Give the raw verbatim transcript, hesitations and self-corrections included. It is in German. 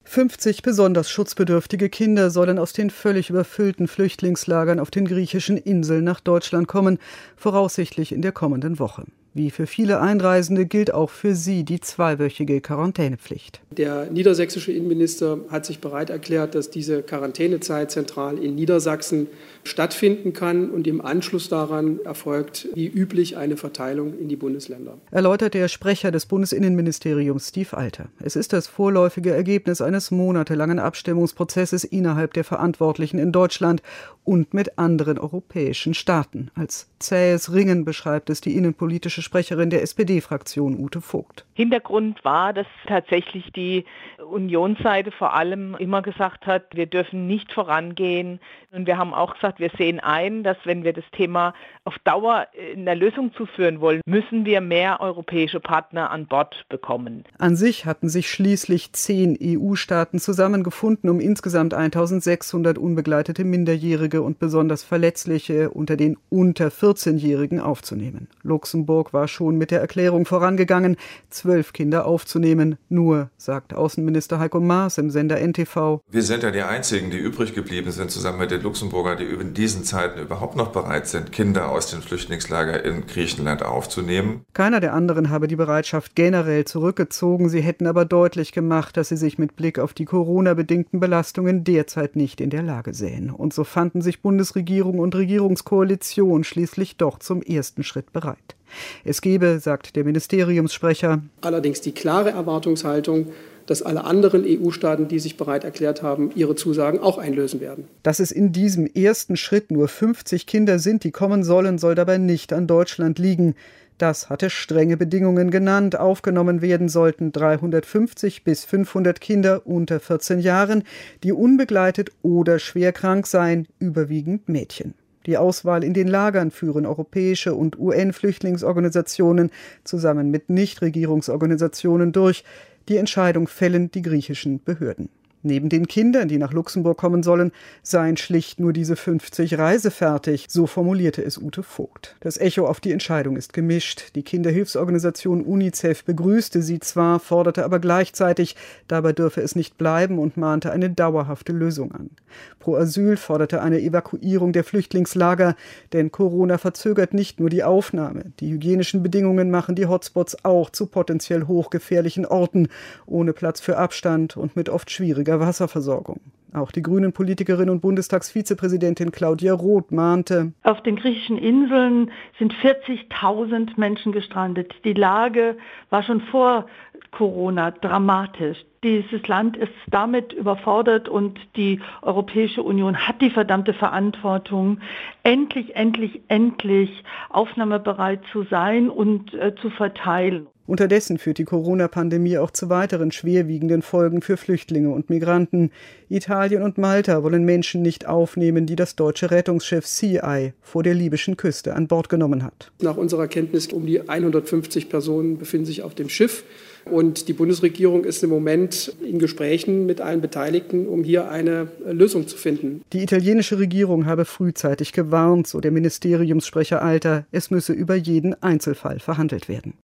fünfzig besonders schutzbedürftige Kinder sollen aus den völlig überfüllten Flüchtlingslagern auf den griechischen Inseln nach Deutschland kommen, voraussichtlich in der kommenden Woche. Wie für viele Einreisende gilt auch für sie die zweiwöchige Quarantänepflicht. Der niedersächsische Innenminister hat sich bereit erklärt, dass diese Quarantänezeit zentral in Niedersachsen stattfinden kann und im Anschluss daran erfolgt wie üblich eine Verteilung in die Bundesländer. Erläutert der Sprecher des Bundesinnenministeriums Steve Alter. Es ist das vorläufige Ergebnis eines monatelangen Abstimmungsprozesses innerhalb der Verantwortlichen in Deutschland und mit anderen europäischen Staaten. Als zähes Ringen beschreibt es die innenpolitische Sprecherin der S P D-Fraktion Ute Vogt. Hintergrund war, dass tatsächlich die Unionsseite vor allem immer gesagt hat, wir dürfen nicht vorangehen. Und wir haben auch gesagt, wir sehen ein, dass wenn wir das Thema auf Dauer in der Lösung zuführen wollen, müssen wir mehr europäische Partner an Bord bekommen. An sich hatten sich schließlich zehn E U-Staaten zusammengefunden, um insgesamt eintausendsechshundert unbegleitete Minderjährige und besonders Verletzliche unter den unter vierzehnjährigen aufzunehmen. Luxemburg war schon mit der Erklärung vorangegangen, zwölf Kinder aufzunehmen. Nur, sagt Außenminister Heiko Maas im Sender N T V. Wir sind ja die Einzigen, die übrig geblieben sind, zusammen mit den Luxemburgern, die in diesen Zeiten überhaupt noch bereit sind, Kinder aus den Flüchtlingslagern in Griechenland aufzunehmen. Keiner der anderen habe die Bereitschaft generell zurückgezogen. Sie hätten aber deutlich gemacht, dass sie sich mit Blick auf die Corona-bedingten Belastungen derzeit nicht in der Lage sähen. Und so fanden sich Bundesregierung und Regierungskoalition schließlich doch zum ersten Schritt bereit. Es gebe, sagt der Ministeriumssprecher, allerdings die klare Erwartungshaltung, dass alle anderen E U-Staaten, die sich bereit erklärt haben, ihre Zusagen auch einlösen werden. Dass es in diesem ersten Schritt nur fünfzig Kinder sind, die kommen sollen, soll dabei nicht an Deutschland liegen. Das hatte strenge Bedingungen genannt. Aufgenommen werden sollten dreihundertfünfzig bis fünfhundert Kinder unter vierzehn Jahren, die unbegleitet oder schwer krank seien, überwiegend Mädchen. Die Auswahl in den Lagern führen europäische und U N-Flüchtlingsorganisationen zusammen mit Nichtregierungsorganisationen durch. Die Entscheidung fällen die griechischen Behörden. Neben den Kindern, die nach Luxemburg kommen sollen, seien schlicht nur diese fünfzig reisefertig, so formulierte es Ute Vogt. Das Echo auf die Entscheidung ist gemischt. Die Kinderhilfsorganisation UNICEF begrüßte sie zwar, forderte aber gleichzeitig, dabei dürfe es nicht bleiben und mahnte eine dauerhafte Lösung an. Pro Asyl forderte eine Evakuierung der Flüchtlingslager, denn Corona verzögert nicht nur die Aufnahme. Die hygienischen Bedingungen machen die Hotspots auch zu potenziell hochgefährlichen Orten, ohne Platz für Abstand und mit oft schwieriger Wasserversorgung. Auch die Grünen-Politikerin und Bundestagsvizepräsidentin Claudia Roth mahnte: Auf den griechischen Inseln sind vierzigtausend Menschen gestrandet. Die Lage war schon vor Corona dramatisch. Dieses Land ist damit überfordert und die Europäische Union hat die verdammte Verantwortung, endlich, endlich, endlich aufnahmebereit zu sein und äh, zu verteilen. Unterdessen führt die Corona-Pandemie auch zu weiteren schwerwiegenden Folgen für Flüchtlinge und Migranten. Italien und Malta wollen Menschen nicht aufnehmen, die das deutsche Rettungsschiff Sea Eye vor der libyschen Küste an Bord genommen hat. Nach unserer Kenntnis um die hundertfünfzig Personen befinden sich auf dem Schiff. Und die Bundesregierung ist im Moment in Gesprächen mit allen Beteiligten, um hier eine Lösung zu finden. Die italienische Regierung habe frühzeitig gewarnt, so der Ministeriumssprecher Alter, es müsse über jeden Einzelfall verhandelt werden.